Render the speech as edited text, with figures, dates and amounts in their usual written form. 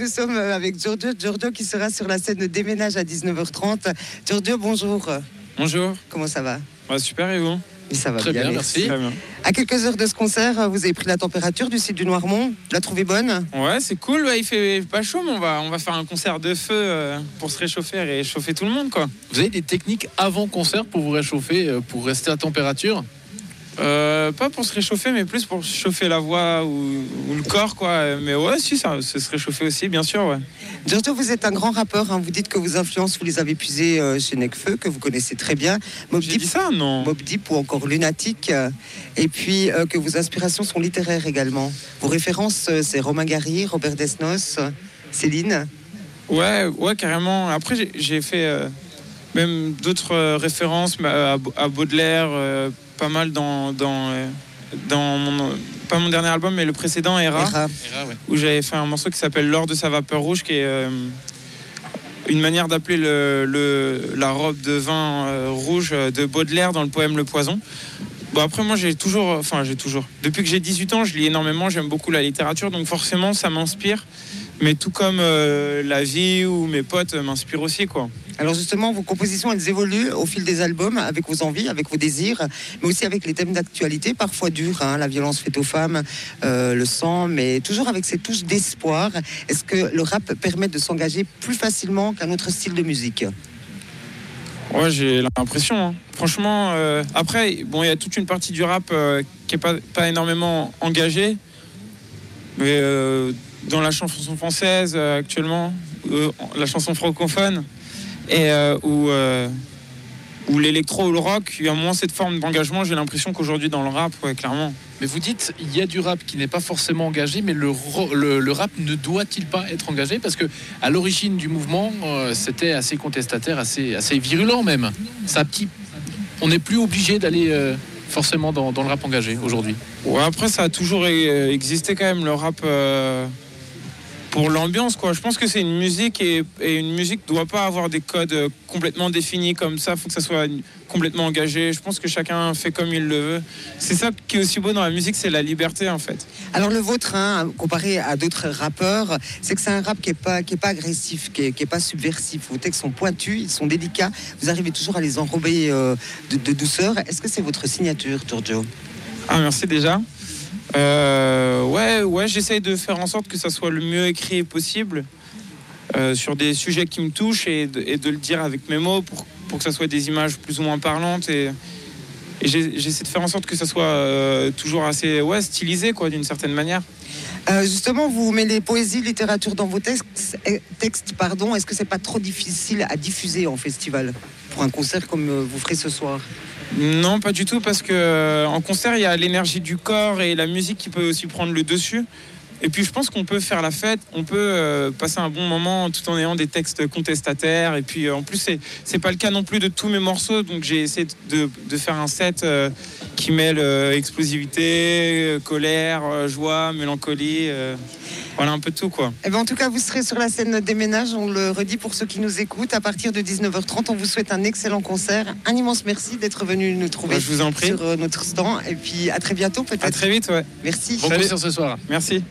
sommes avec Giorgio qui sera sur la scène de Déménage à 19h30. Giorgio, bonjour. Bonjour. Comment ça va? Super, et vous? Et ça va Très bien, merci. Très bien. À quelques heures de ce concert, vous avez pris la température du site du Noirmont. Vous la trouvez bonne? Ouais, c'est cool. Il fait pas chaud, mais on va faire un concert de feu pour se réchauffer et réchauffer tout le monde, quoi. Vous avez des techniques avant concert pour vous réchauffer, pour rester à température? Pas pour se réchauffer, mais plus pour chauffer la voix ou le corps, quoi. Mais ouais, si, ça se réchauffer aussi, bien sûr, ouais. Giorgio, vous êtes un grand rappeur. Hein. Vous dites que vos influences, vous les avez puisées chez Nekfeu, que vous connaissez très bien. Mobb J'ai Deep, dit ça, non? Mobb Deep ou encore Lunatic. Et puis que vos inspirations sont littéraires également. Vos références, c'est Romain Gary, Robert Desnos, Céline. Ouais, carrément. Après, j'ai fait même d'autres références à Baudelaire, pas mal dans pas mon dernier album, mais le précédent, Hera, Ouais. où j'avais fait un morceau qui s'appelle L'or de sa vapeur rouge, qui est une manière d'appeler la robe de vin rouge de Baudelaire dans le poème Le Poison. Bon, après, moi, depuis que j'ai 18 ans, je lis énormément, j'aime beaucoup la littérature, donc forcément, ça m'inspire. Mais tout comme la vie ou mes potes m'inspirent aussi, quoi. Alors justement, vos compositions, elles évoluent au fil des albums, avec vos envies, avec vos désirs, mais aussi avec les thèmes d'actualité, parfois durs, hein, la violence faite aux femmes, le sang, mais toujours avec ces touches d'espoir. Est-ce que le rap permet de s'engager plus facilement qu'un autre style de musique? Ouais, j'ai l'impression, hein. Franchement, après, bon, il y a toute une partie du rap qui est pas énormément engagée, mais dans la chanson française actuellement, la chanson francophone, et où l'électro ou le rock, il y a moins cette forme d'engagement. J'ai l'impression qu'aujourd'hui dans le rap, ouais, clairement. Mais vous dites, il y a du rap qui n'est pas forcément engagé, mais le rap ne doit-il pas être engagé? Parce que à l'origine du mouvement, c'était assez contestataire, assez virulent même. On n'est plus obligé d'aller forcément dans le rap engagé aujourd'hui. Ouais, après, ça a toujours existé quand même, le rap, pour l'ambiance, quoi. Je pense que c'est une musique et une musique ne doit pas avoir des codes complètement définis comme ça. Il faut que ça soit complètement engagé. Je pense que chacun fait comme il le veut. C'est ça qui est aussi beau dans la musique, c'est la liberté, en fait. Alors le vôtre, hein, comparé à d'autres rappeurs, c'est que c'est un rap qui est pas agressif, qui est pas subversif. Vos textes sont pointus, ils sont délicats. Vous arrivez toujours à les enrober de douceur. Est-ce que c'est votre signature, Giorgio? Ah, merci déjà. Ouais, j'essaye de faire en sorte que ça soit le mieux écrit possible sur des sujets qui me touchent et de le dire avec mes mots pour que ça soit des images plus ou moins parlantes et j'essaie de faire en sorte que ça soit toujours assez stylisé, quoi, d'une certaine manière. Justement, vous mêlez poésie, littérature dans vos textes. Est-ce que c'est pas trop difficile à diffuser en festival pour un concert comme vous ferez ce soir? Non, pas du tout, parce que en concert, il y a l'énergie du corps et la musique qui peut aussi prendre le dessus. Et puis, je pense qu'on peut faire la fête, on peut passer un bon moment tout en ayant des textes contestataires. Et puis, en plus, c'est pas le cas non plus de tous mes morceaux. Donc, j'ai essayé de faire un set qui mêle explosivité, colère, joie, mélancolie. Voilà, un peu de tout, quoi. Eh ben, en tout cas, vous serez sur la scène Déménage. On le redit pour ceux qui nous écoutent. À partir de 19h30, on vous souhaite un excellent concert. Un immense merci d'être venu nous trouver je vous en prie. sur notre stand. Et puis, à très bientôt, peut-être. À très vite, ouais. Merci. Bon concert ce soir. Merci.